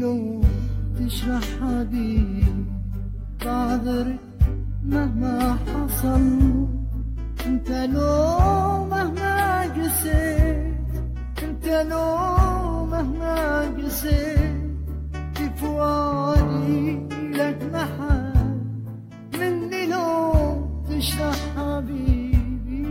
لو تشرح حبيبي بعذرك مهما حصل. انت لو مهما قسيت، انت لو مهما قسيت، في فؤادي لك محل مني لو تشرح حبيبي،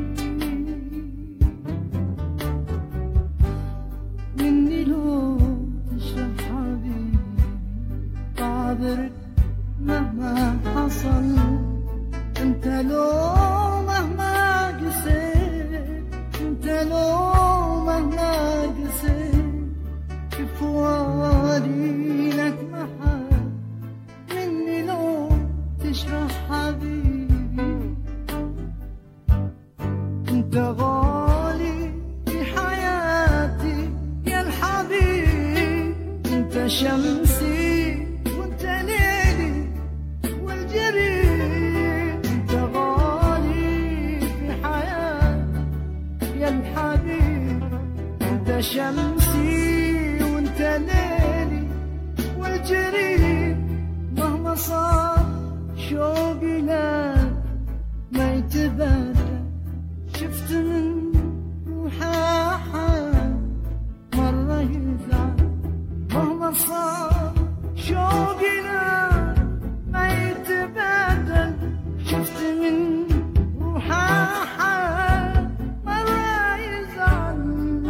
مني لو تشرح حبيبي بعذرك مهما حصل. انت لو مهما قسيت، انت لو مهما قسيت، في فؤادي لك محل مني لو تشرح حبيبي. انت غالي في حياتي يا الحبيب، انت شمسي وانت ليلي والجريد. انت غالي في حياتي يا الحبيب، انت شمسي وانت ليلي والجريد. مهما صار شوقي لك ما يتبدل، شفت من روحه أحد مرة يزعل. مهما صار شوقي لك ما يتبدل، شفت من روحه أحد مرة يزعل.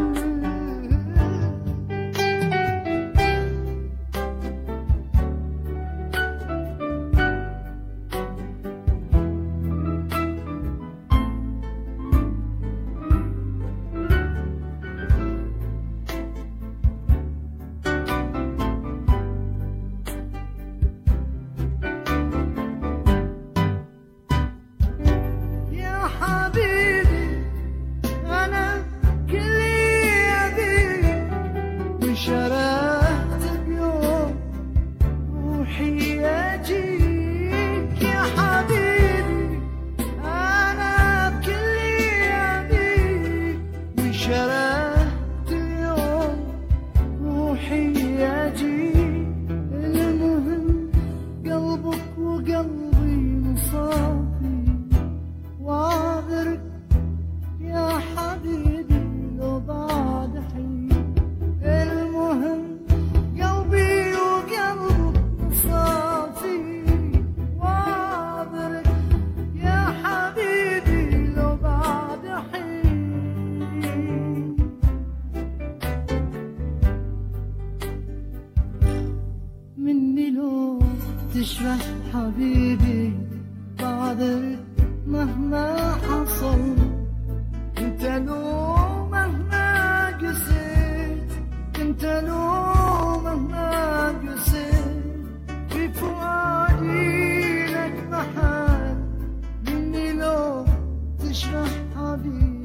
شرحت بيوم روحي أجيك يا حبيبي، أنا بكل يديك. وشرحت اليوم روحي أجيك، المهم قلبك وقلبي مصافي. وأعذرك يا حبيبي لو بعد حين، مني لو تشرح حبيبي بعذرك مهما حصل. انت لو مهما قسيت، انت لو مهما قسيت، في فؤادي لك محل مني لو تشرح حبيبي.